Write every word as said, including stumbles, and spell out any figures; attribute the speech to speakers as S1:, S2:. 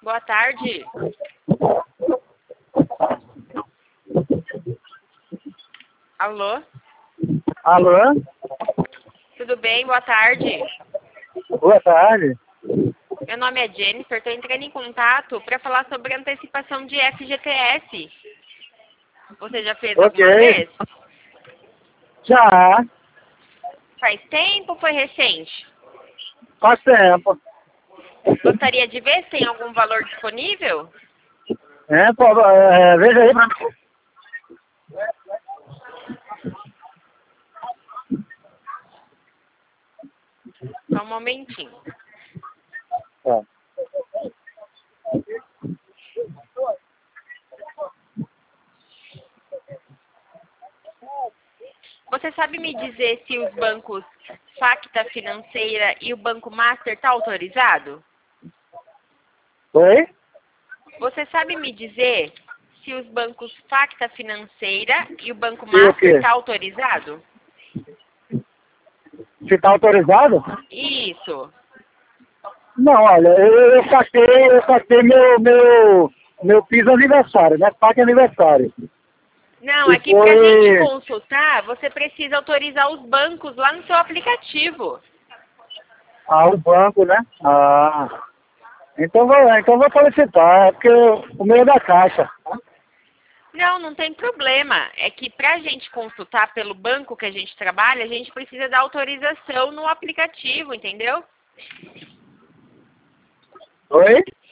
S1: Boa tarde. Alô?
S2: Alô?
S1: Tudo bem? Boa tarde.
S2: Boa tarde.
S1: Meu nome é Jennifer, estou entrando em contato para falar sobre antecipação de F G T S. Você já fez
S2: Ok.
S1: alguma vez?
S2: Já,
S1: Faz tempo ou foi recente?
S2: faz tempo.
S1: Gostaria de ver se tem algum valor disponível?
S2: É, pô, é, veja aí pra mim.
S1: Só um momentinho.
S2: Tá.
S1: Você sabe me dizer se os bancos Facta Financeira e o Banco Master estão autorizado?
S2: Oi?
S1: Você sabe me dizer se os bancos Facta Financeira e o Banco
S2: E o
S1: Master
S2: quê?
S1: estão autorizado?
S2: Se tá autorizado?
S1: Isso.
S2: Não, olha, eu, eu saquei, eu saquei meu, meu, meu piso aniversário, né? Paque aniversário.
S1: Não,
S2: E
S1: é que para a gente
S2: foi...
S1: consultar, você precisa autorizar os bancos lá no seu aplicativo.
S2: Ah, o banco, né? Ah. Então vou, então vou solicitar, é porque o meu é da Caixa.
S1: Não, não tem problema. É que para a gente consultar pelo banco que a gente trabalha, a gente precisa da autorização no aplicativo, entendeu?
S2: Oi?